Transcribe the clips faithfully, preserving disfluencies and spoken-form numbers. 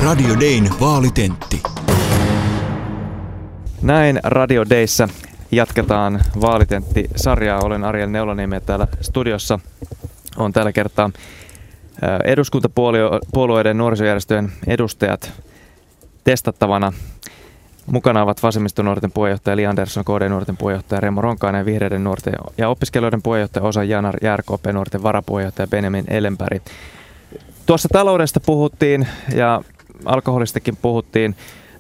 Radio Dayn vaalitentti. Näin Radio Dayssä jatketaan vaalitentti-sarjaa. Olen Ariel Neulaniemi täällä studiossa. On tällä kertaa eduskuntapuolueiden nuorisojärjestöjen edustajat testattavana. Mukana ovat vasemmistonuorten puheenjohtaja Li Andersson, K D-nuorten puheenjohtaja Remo Ronkainen ja vihreiden nuorten ja opiskelijoiden puheenjohtaja Osa Janar ja R K P-nuorten varapuheenjohtaja Benjamin Ellenberg. Tuossa taloudesta puhuttiin ja alkoholistakin puhuttiin.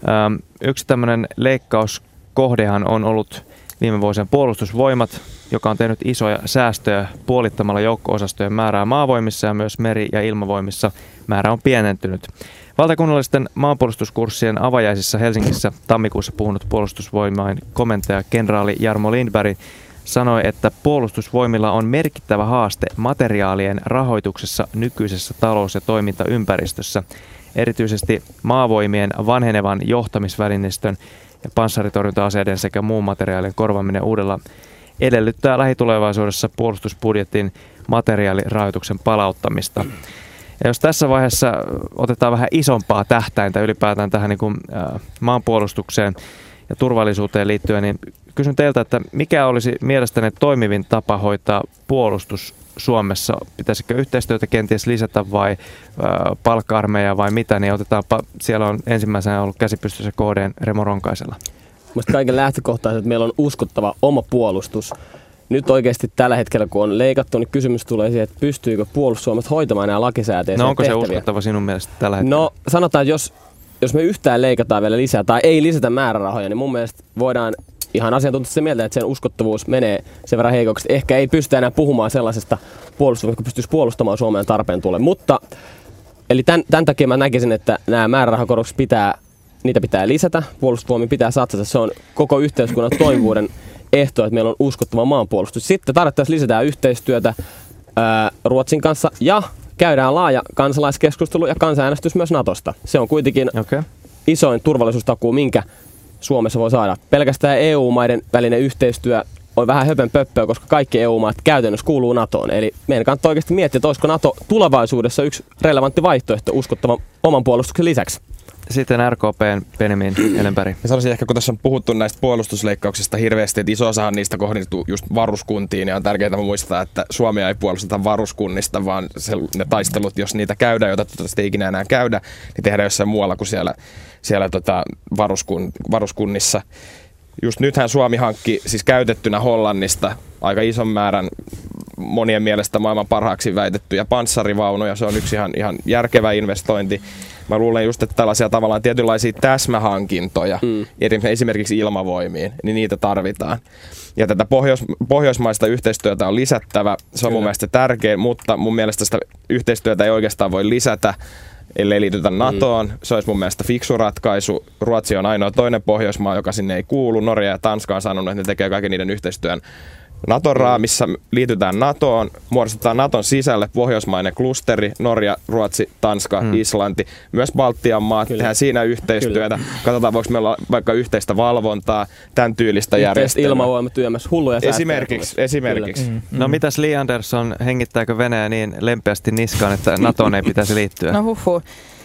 Yksi tämmöinen leikkauskohdehan on ollut viime vuosien puolustusvoimat, joka on tehnyt isoja säästöjä puolittamalla joukko-osastojen määrää maavoimissa ja myös meri- ja ilmavoimissa määrä on pienentynyt. Valtakunnallisten maanpuolustuskurssien avajaisissa Helsingissä tammikuussa puhunut puolustusvoimain komentaja kenraali Jarmo Lindberg sanoi, että puolustusvoimilla on merkittävä haaste materiaalien rahoituksessa nykyisessä talous- ja toimintaympäristössä. Erityisesti maavoimien vanhenevan johtamisvälineistön ja panssaritorjunta-aseiden sekä muun materiaalin korvaaminen uudella edellyttää lähitulevaisuudessa puolustusbudjetin materiaalirahoituksen palauttamista. Ja jos tässä vaiheessa otetaan vähän isompaa tähtäintä ylipäätään tähän niin kuin, ä, maanpuolustukseen ja turvallisuuteen liittyen, niin kysyn teiltä, että mikä olisi mielestäni toimivin tapa hoitaa puolustus Suomessa? Pitäisikö yhteistyötä kenties lisätä vai ä, palkka-armeija vai mitä? Niin otetaanpa, siellä on ensimmäisenä ollut käsipystyssä K D:n Remo Ronkaisella. Mielestäni kaiken lähtökohtaisesti, että meillä on uskottava oma puolustus. Nyt oikeasti tällä hetkellä, kun on leikattu, niin kysymys tulee siihen, että pystyykö puolustusvoimat hoitamaan nämä lakisääteisiä No onko tehtäviä. se uskottava sinun mielestä tällä hetkellä? No sanotaan, että jos, jos me yhtään leikataan vielä lisää tai ei lisätä määrärahoja, niin mun mielestä voidaan ihan asiantuntijat sen mieltä, että sen uskottavuus menee sen verran heikoksi. Ehkä ei pystytä enää puhumaan sellaisesta puolustuksesta, joka pystyisi puolustamaan Suomeen tarpeen tulee. Mutta, eli tämän, tämän takia mä näkisin, että nämä määrärahakorvaukset pitää, niitä pitää lisätä, puolustusvoimiin pitää satsata. Se on koko yhteiskunnan toimivuuden ehto, että meillä on uskottava maanpuolustus. Sitten tarvittaisiin lisätä yhteistyötä ää, Ruotsin kanssa ja käydään laaja kansalaiskeskustelu ja kansanäänestys myös Natosta. Se on kuitenkin okay. isoin turvallisuustakuu, minkä Suomessa voi saada. Pelkästään E U-maiden välinen yhteistyö on vähän höpönpöppöä, koska kaikki E U-maat käytännössä kuuluu NATOon. Eli meidän kannattaa oikeasti miettiä, että olisiko NATO tulevaisuudessa yksi relevantti vaihtoehto uskottavan oman puolustuksen lisäksi. Sitten R K P:n Benjamin Ellenberg. Ja sanoisin ehkä, kun tässä on puhuttu näistä puolustusleikkauksista hirveästi, että iso osahan niistä kohdistuu just varuskuntiin, ja on tärkeää muistaa, että Suomea ei puolusteta varuskunnista, vaan se, ne taistelut, jos niitä käydään, joita toivottavasti ei ikinä enää käydä, niin tehdään jossain muualla kuin siellä, siellä tota varuskun, varuskunnissa. Just nythän Suomi hankki siis käytettynä Hollannista aika ison määrän monien mielestä maailman parhaaksi väitettyjä panssarivaunuja. Se on yksi ihan, ihan järkevä investointi. Mä luulen just, että tällaisia tavallaan tietynlaisia täsmähankintoja, mm. esimerkiksi ilmavoimiin, niin niitä tarvitaan. Ja tätä pohjois, pohjoismaista yhteistyötä on lisättävä. Se on Kyllä. mun mielestä tärkeä, mutta mun mielestä sitä yhteistyötä ei oikeastaan voi lisätä, ellei liitytä NATOon. Mm. Se olisi mun mielestä fiksu ratkaisu. Ruotsi on ainoa toinen Pohjoismaa, joka sinne ei kuulu. Norja ja Tanska on sanonut, että ne tekee kaiken niiden yhteistyön Naton raamissa, liitytään NATOon, muodostetaan Naton sisälle pohjoismainen klusteri, Norja, Ruotsi, Tanska, hmm. Islanti, myös Baltian maat, Kyllä. tehdään siinä yhteistyötä. Kyllä. Katsotaan, voiko meillä olla vaikka yhteistä valvontaa, tämän tyylistä järjestelmää. Yhteistä ilmavoimat yömässä, hulluja säästöjä. Esimerkiksi. esimerkiksi. Mm. No mitäs Li Andersson, hengittääkö Venäjä niin lempeästi niskaan, että NATOon ei pitäisi liittyä? No huhhuh.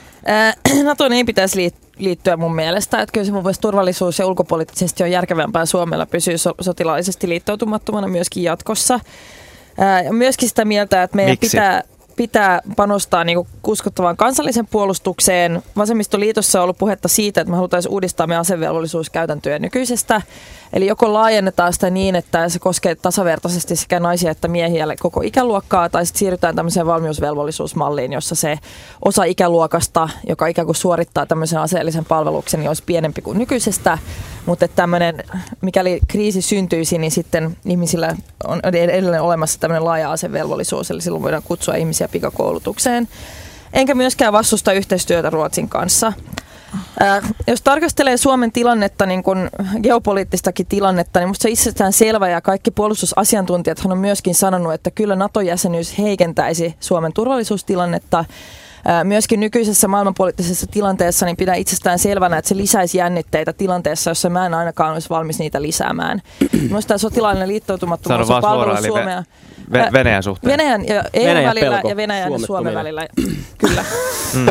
NATOon ei pitäisi liittyä mun mielestä, että kyllä se mun mielestä turvallisuus ja ulkopoliittisesti on järkevämpää Suomella pysyä so- sotilaallisesti liittoutumattomana myöskin jatkossa. Ää, myöskin sitä mieltä, että meidän pitää, pitää panostaa niinku uskottavaan kansallisen puolustukseen. Vasemmistoliitossa on ollut puhetta siitä, että me haluttaisiin uudistaa meidän asevelvollisuuskäytäntöjä nykyisestä. Eli joko laajennetaan sitä niin, että se koskee tasavertaisesti sekä naisia että miehiä koko ikäluokkaa, tai sitten siirrytään tämmöiseen valmiusvelvollisuusmalliin, jossa se osa ikäluokasta, joka ikään kuin suorittaa tämmöisen aseellisen palveluksen, niin olisi pienempi kuin nykyisestä. Mutta tämmöinen, mikäli kriisi syntyisi, niin sitten ihmisillä on edelleen olemassa tämmöinen laaja asevelvollisuus, eli silloin voidaan kutsua ihmisiä pikakoulutukseen. Enkä myöskään vastusta yhteistyötä Ruotsin kanssa. Äh, jos tarkastelee Suomen tilannetta, niin kun geopoliittistakin tilannetta, niin musta se on itsestään selvä ja kaikki puolustusasiantuntijat on myöskin sanonut, että kyllä NATO-jäsenyys heikentäisi Suomen turvallisuustilannetta. Myöskin nykyisessä maailmanpoliittisessa tilanteessa niin pidän itsestään selvänä, että se lisäisi jännitteitä tilanteessa, jossa mä en ainakaan olisi valmis niitä lisäämään. Minusta tämä sotilaallinen liittoutumattomuus on palvellut Suomea. Ve- Venäjän suhteen. Venäjän ja E U:n välillä pelko. Ja Venäjän ja Suomen välillä. Kyllä. Mm.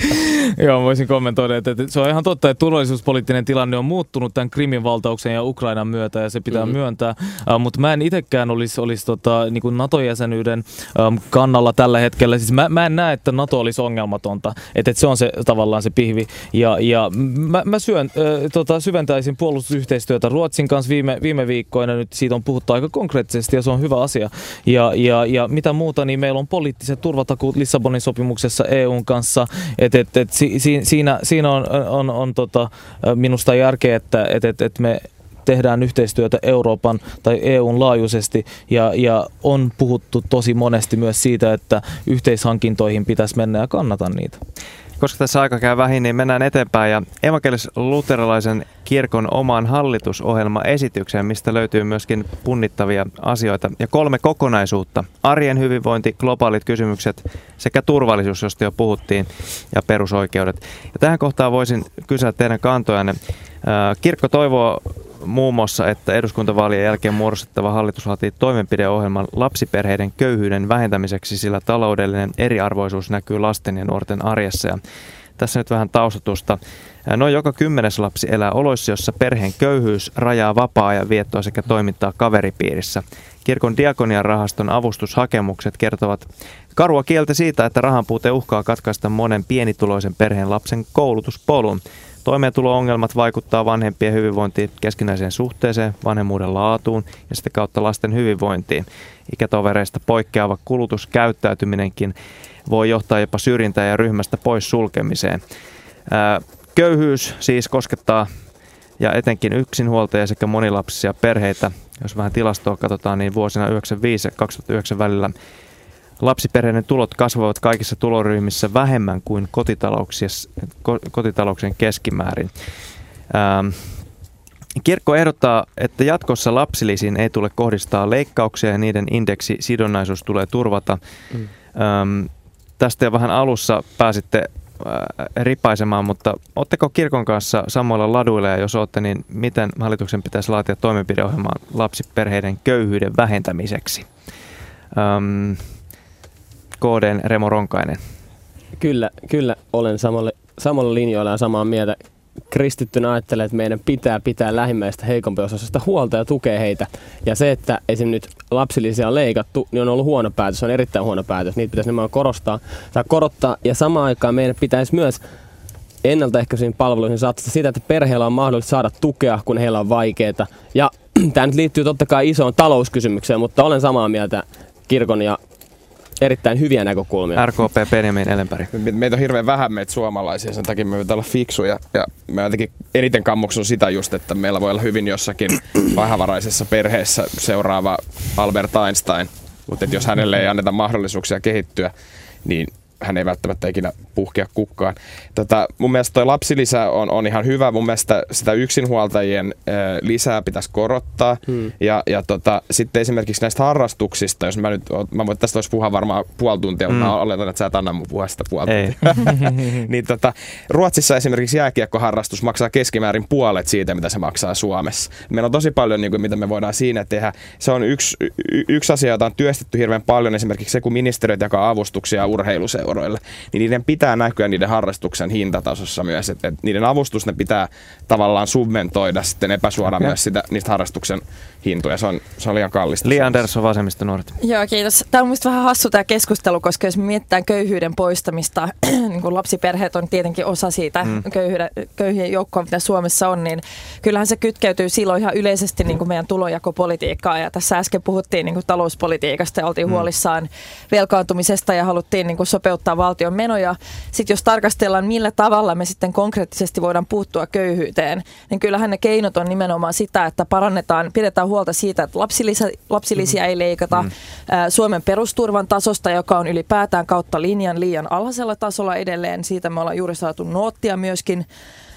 Joo, voisin kommentoida, että se on ihan totta, että turvallisuuspoliittinen tilanne on muuttunut tämän Krimin valtauksen ja Ukrainan myötä, ja se pitää mm-hmm. myöntää. Uh, mutta mä en itsekään olisi, olisi tota, niin kuin NATO-jäsenyyden um, kannalla tällä hetkellä. Siis mä, mä en näe, että NATO olisi ongelmatonta, että, että se on se tavallaan se pihvi. Ja, ja mä, mä syön, äh, tota, syventäisin puolustusyhteistyötä Ruotsin kanssa viime, viime viikkoina. Nyt siitä on puhuttu aika konkreettisesti, ja se on hyvä asia. Ja, ja, ja mitä muuta, niin meillä on poliittiset turvatakuut Lissabonin sopimuksessa E U:n kanssa. Et, et, et, si, si, siinä, siinä on, on, on tota, minusta järkeä, että et, et, et me tehdään yhteistyötä Euroopan tai E U:n laajuisesti ja, ja on puhuttu tosi monesti myös siitä, että yhteishankintoihin pitäisi mennä ja kannatan niitä. Koska tässä aika käy vähin, niin mennään eteenpäin ja evankelis-luterilaisen kirkon omaan hallitusohjelmaesitykseen, mistä löytyy myöskin punnittavia asioita ja kolme kokonaisuutta. Arjen hyvinvointi, globaalit kysymykset sekä turvallisuus, josta jo puhuttiin, ja perusoikeudet. Ja tähän kohtaan voisin kysyä teidän kantojanne. Kirkko toivoo muun muassa, että eduskuntavaalien jälkeen muodostettava hallitus laatii toimenpideohjelman lapsiperheiden köyhyyden vähentämiseksi, sillä taloudellinen eriarvoisuus näkyy lasten ja nuorten arjessa. Ja tässä nyt vähän taustatusta. Noin joka kymmenes lapsi elää oloissa, jossa perheen köyhyys rajaa vapaa-ajan viettoa sekä toimintaa kaveripiirissä. Kirkon diakonian rahaston avustushakemukset kertovat karua kieltä siitä, että rahanpuute uhkaa katkaista monen pienituloisen perheen lapsen koulutuspolun. Toimeentulo-ongelmat vaikuttaa vanhempien hyvinvointiin, keskinäiseen suhteeseen, vanhemmuuden laatuun ja sitä kautta lasten hyvinvointiin. Ikätovereista poikkeava kulutuskäyttäytyminenkin voi johtaa jopa syrjintään ja ryhmästä pois sulkemiseen. Ää, köyhyys siis koskettaa ja etenkin yksinhuoltajia sekä monilapsisia perheitä. Jos vähän tilastoa katsotaan, niin vuosina yhdeksänkymmentäviisi ja kaksituhattayhdeksän välillä lapsiperheiden tulot kasvavat kaikissa tuloryhmissä vähemmän kuin kotitalouksien keskimäärin. Ähm, kirkko ehdottaa, että jatkossa lapsilisiin ei tule kohdistaa leikkauksia ja niiden indeksisidonnaisuus tulee turvata. Mm. Ähm, tästä jo vähän alussa pääsitte äh, ripaisemaan, mutta ootteko kirkon kanssa samoilla laduilla, ja jos olette, niin miten hallituksen pitäisi laatia toimenpideohjelmaa lapsiperheiden köyhyyden vähentämiseksi? Ähm, K D:n Remo Ronkainen. Kyllä, kyllä olen samalla, samalla linjoilla ja samaa mieltä. Kristittynä ajattelen, että meidän pitää pitää lähimmäistä heikompiosaisista huolta ja tukea heitä. Ja se, että esim. Nyt lapsilisiä on leikattu, niin on ollut huono päätös. Se on erittäin huono päätös. Niitä pitäisi nimenomaan korostaa tai korottaa. Ja samaan aikaan meidän pitäisi myös ennaltaehkäisiin palveluihin satsata sitä, että perheellä on mahdollista saada tukea, kun heillä on vaikeaa. Ja tämä nyt liittyy totta kai isoon talouskysymykseen, mutta olen samaa mieltä kirkon ja erittäin hyviä näkökulmia. R K P Benjamin Ellenberg. Meitä on hirveän vähän meitä suomalaisia, sen takia me pitää olla fiksuja. Ja mä jotenkin eniten kammoksun sitä just, että meillä voi olla hyvin jossakin vähävaraisessa perheessä seuraava Albert Einstein. Mutta jos hänelle ei anneta mahdollisuuksia kehittyä, niin hän ei välttämättä ikinä puhkea kukkaan. Tätä, mun mielestä toi lapsilisä on, on ihan hyvä. Mun mielestä sitä yksinhuoltajien äh, lisää pitäisi korottaa. Hmm. Ja, ja tota, sitten esimerkiksi näistä harrastuksista, jos mä nyt, mä voin tästä olisi puhua varmaan puoli tuntia, hmm. mutta mä oletan, että sä et anna mun puhua sitä puoli tuntia. niin tota, Ruotsissa esimerkiksi jääkiekkoharrastus maksaa keskimäärin puolet siitä, mitä se maksaa Suomessa. Meillä on tosi paljon, niin kuin, mitä me voidaan siinä tehdä. Se on yksi, y, yksi asia, jota on työstetty hirveän paljon. Esimerkiksi se, kun ministeriöt jakaa avustuksia urheiluseuroille, niin niiden pitää näkyä niiden harrastuksen hintatasossa myös, että et niiden avustus ne pitää tavallaan subventoida sitten epäsuoraan okay. myös sitä, niistä harrastuksen hintoja. Se on, se on liian kallista. Li Andersson, Vasemmistonuoret. Joo, kiitos. Tämä on mielestäni vähän hassu tämä keskustelu, koska jos me mietitään köyhyyden poistamista, niin kuin lapsiperheet on tietenkin osa siitä mm. köyhyyden, köyhien joukkoa, mitä Suomessa on, niin kyllähän se kytkeytyy silloin ihan yleisesti niin kuin meidän tulonjakopolitiikkaan. Ja tässä äsken puhuttiin niin kuin talouspolitiikasta ja oltiin mm. huolissaan velkaantumisesta ja haluttiin niin kuin sopeuttaa valtion menoja. Sitten jos tarkastellaan, millä tavalla me sitten konkreettisesti voidaan puuttua köyhyyteen, niin kyllähän ne keinot on nimenomaan sitä, että parannetaan, pidetään huolta siitä, että lapsilisä, lapsilisiä mm. ei leikata, mm. Suomen perusturvan tasosta, joka on ylipäätään kautta linjan liian alhaisella tasolla edelleen. Siitä me ollaan juuri saatu noottia myöskin.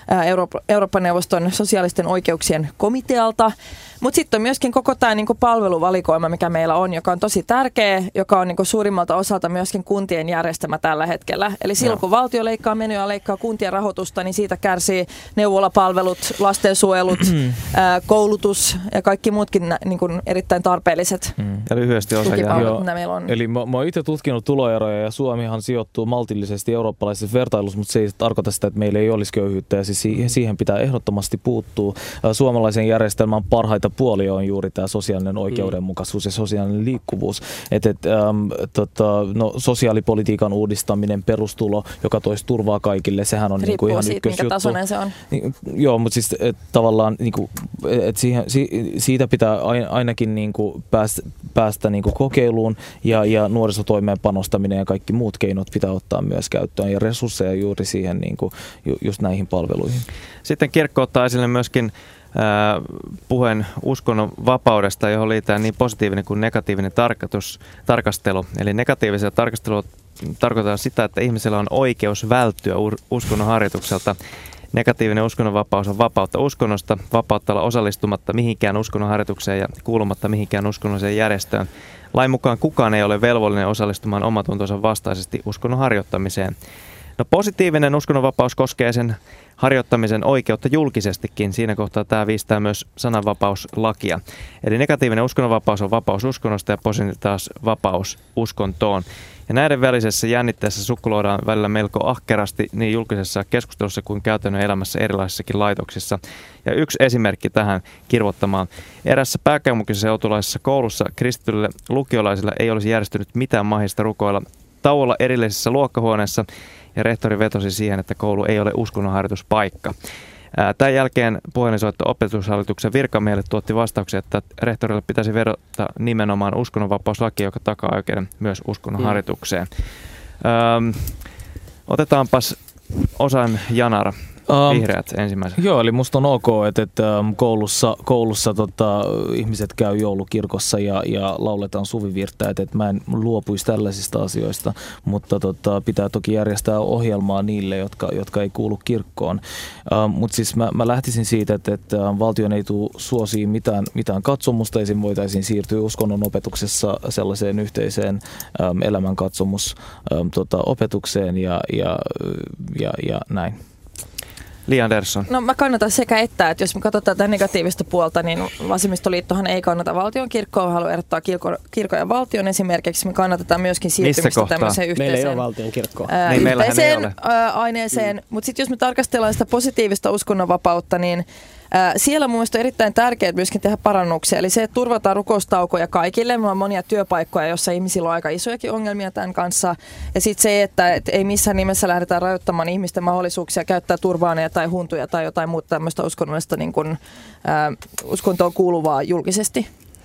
Euroop- Euroopan neuvoston sosiaalisten oikeuksien komitealta. Mutta sitten on myöskin koko tämä niinku palveluvalikoima, mikä meillä on, joka on tosi tärkeä, joka on niinku suurimmalta osalta myöskin kuntien järjestämä tällä hetkellä. Eli silloin kun valtio leikkaa menoja, leikkaa kuntien rahoitusta, niin siitä kärsii neuvolapalvelut, lastensuojelut, ää, koulutus ja kaikki muutkin nä, niinku erittäin tarpeelliset mm. ja lyhyesti osa tukipalvelut, mitä meillä on. Eli mä, mä oon itse tutkinut tuloeroja ja Suomihan sijoittuu maltillisesti eurooppalaisessa vertailussa, mutta se ei tarkoita sitä, että meillä ei olisi köyhyyttä ja siis siihen pitää ehdottomasti puuttua. Suomalaisen järjestelmän parhaita puoli on juuri tämä sosiaalinen oikeudenmukaisuus ja sosiaalinen liikkuvuus. Et, et, äm, tota, no, sosiaalipolitiikan uudistaminen, perustulo, joka toisi turvaa kaikille, sehän on niinku ihan siitä, ykkösjuttu. Minkä tasoinen se on. Niin, joo, mutta siis et, tavallaan niinku, et siihen, si, siitä pitää ainakin niinku päästä, päästä niinku kokeiluun ja, ja nuorisotoimeen panostaminen ja kaikki muut keinot pitää ottaa myös käyttöön ja resursseja juuri siihen niinku, ju, just näihin palveluihin. Sitten kirkko ottaa esille myöskin Äh, puheen uskonnon vapaudesta, johon liitään niin positiivinen kuin negatiivinen tarkoitus, tarkastelu. Eli negatiivisella tarkastelua tarkoittaa sitä, että ihmisellä on oikeus välttyä uskonnon harjoitukselta. Negatiivinen uskonnonvapaus on vapautta uskonnosta, vapautta olla osallistumatta mihinkään uskonnon harjoitukseen ja kuulumatta mihinkään uskonnolliseen järjestöön. Lain mukaan kukaan ei ole velvollinen osallistumaan omatuntonsa vastaisesti uskonnon harjoittamiseen. No, positiivinen uskonnonvapaus koskee sen harjoittamisen oikeutta julkisestikin. Siinä kohtaa tämä viistää myös sananvapauslakia. Eli negatiivinen uskonnonvapaus on vapaus uskonnosta ja positiivinen taas vapaus uskontoon. Ja näiden välisessä jännitteessä sukkuloidaan välillä melko ahkerasti niin julkisessa keskustelussa kuin käytännön elämässä erilaisissakin laitoksissa. Ja yksi esimerkki tähän kirvottamaan. Erässä pääkaupunkiseutulaisessa koulussa kristityille lukiolaisille ei olisi järjestynyt mitään mahista rukoilla tauolla erillisessä luokkahuoneessa, ja rehtori vetosi siihen, että koulu ei ole uskonnonharjoituspaikka. Tämän jälkeen puhelinsoitto opetushallituksen virkamiehelle tuotti vastauksia, että rehtorille pitäisi vedota nimenomaan uskonnonvapauslaki, joka takaa oikeuden myös uskonnonharjoitukseen. Hmm. Öö, otetaanpas Osan Yanar. Vihreät ensimmäisenä. Joo, eli musta on ok, että, että koulussa, koulussa tota, ihmiset käy joulukirkossa ja, ja lauletaan suvivirttä, että, että mä en luopuisi tällaisista asioista, mutta tota, pitää toki järjestää ohjelmaa niille, jotka, jotka ei kuulu kirkkoon. Uh, mutta siis mä, mä lähtisin siitä, että, että valtion ei tule suosiin mitään, mitään katsomusta, esim. Voitaisiin siirtyä uskonnon opetuksessa sellaiseen yhteiseen um, elämänkatsomus um, tota, opetukseen ja, ja, ja, ja näin. Li Andersson. No mä kannatan sekä että, että jos me katsotaan tätä negatiivista puolta, niin vasemmistoliittohan ei kannata valtion kirkkoa, haluaa erottaa kirkko, kirkon ja valtion esimerkiksi. Me kannatetaan myöskin siirtymistä tämmöiseen yhteiseen, meillä ei ole valtion kirkkoa. Ää, niin, yhteiseen ää, aineeseen. Mm. Mutta sitten jos me tarkastellaan sitä positiivista uskonnonvapautta, niin ää, siellä mun mielestä on erittäin tärkeää myöskin tehdä parannuksia. Eli se, että turvataan rukoustaukoja kaikille. Meillä on monia työpaikkoja, joissa ihmisillä on aika isojakin ongelmia tämän kanssa. Ja sitten se, että et ei missään nimessä lähdetään rajoittamaan ihmisten mahdollisuuksia käyttää turvaaneja tai huntuja tai jotain muuta tämmöistä uskonnollista niin kun, ää, uskontoon kuuluvaa julkisesti.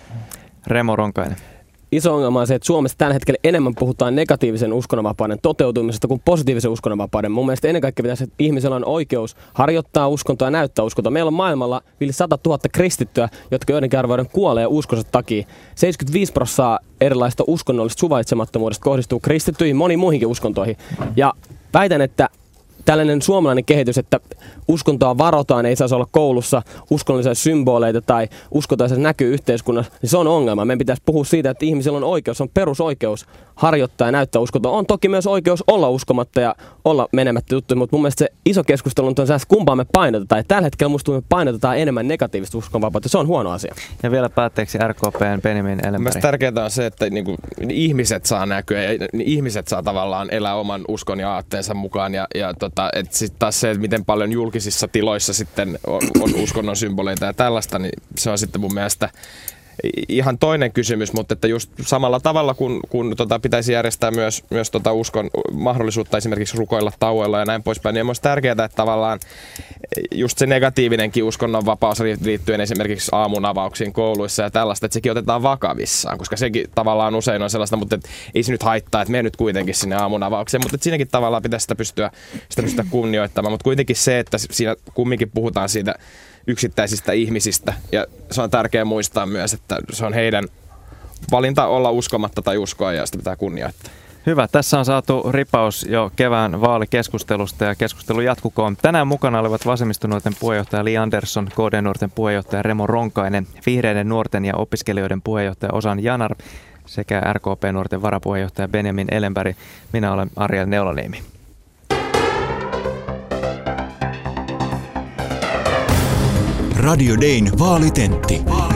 Remo Ronkainen. Iso ongelma on se, että Suomessa tällä hetkellä enemmän puhutaan negatiivisen uskonnonvapauden toteutumisesta kuin positiivisen uskonnonvapauden. Mun mielestä ennen kaikkea pitäisi, että ihmisellä on oikeus harjoittaa uskontoa ja näyttää uskontoa. Meillä on maailmalla yli sata tuhatta kristittyä, jotka joidenkin arvoiden kuolee uskonsa takia. seitsemänkymmentäviisi prosenttia erilaista uskonnollista suvaitsemattomuudesta kohdistuu kristittyihin, moniin muihinkin uskontoihin. Ja väitän, että tällainen suomalainen kehitys, että uskontoa varotaan, ei saisi olla koulussa uskonnollisia symboleita tai uskontoa se näkyy yhteiskunnassa, niin se on ongelma. Meidän pitäisi puhua siitä, että ihmisillä on oikeus, on perusoikeus harjoittaa ja näyttää uskontoa. On toki myös oikeus olla uskomatta ja olla menemättä juttuja, mutta mun mielestä se iso keskustelu on se, kumpaa me painotetaan. Ja tällä hetkellä musta me painotetaan enemmän negatiivista uskonvapautta. Se on huono asia. Ja vielä päätteeksi R K P:n Benjamin Ellenberg. Mielestäni tärkeää on se, että niinku, ihmiset saa näkyä ja ihmiset saa tavallaan elää oman uskon ja aatteensa mukaan. Ja, ja tota, sitten taas se, että miten paljon julkisissa tiloissa sitten on, on uskonnon symboleita ja tällaista, niin se on sitten mun mielestä ihan toinen kysymys, mutta että just samalla tavalla kun, kun tota pitäisi järjestää myös, myös tota uskon mahdollisuutta esimerkiksi rukoilla tauoilla ja näin poispäin, niin on myös tärkeää, että tavallaan just se negatiivinenkin uskonnonvapaus liittyen esimerkiksi aamun avauksiin kouluissa ja tällaista, että sekin otetaan vakavissaan, koska sekin tavallaan usein on sellaista, mutta et ei se nyt haittaa, että mene nyt kuitenkin sinne aamun avaukseen, mutta että siinäkin tavallaan pitäisi sitä pystyä, sitä pystyä kunnioittamaan, mutta kuitenkin se, että siinä kumminkin puhutaan siitä yksittäisistä ihmisistä. Ja se on tärkeää muistaa myös, että se on heidän valinta olla uskomatta tai uskoa ja sitä pitää kunnioittaa. Hyvä, tässä on saatu ripaus jo kevään vaalikeskustelusta ja keskustelu jatkukoon. Tänään mukana olivat Vasemmistonuorten puheenjohtaja Li Andersson, K D-nuorten puheenjohtaja Remo Ronkainen, Vihreiden nuorten ja opiskelijoiden puheenjohtaja Ozan Yanar sekä R K P-nuorten varapuheenjohtaja Benjamin Ellenberg. Minä olen Ariel Neulaniemi. Radio Dayn vaalitentti.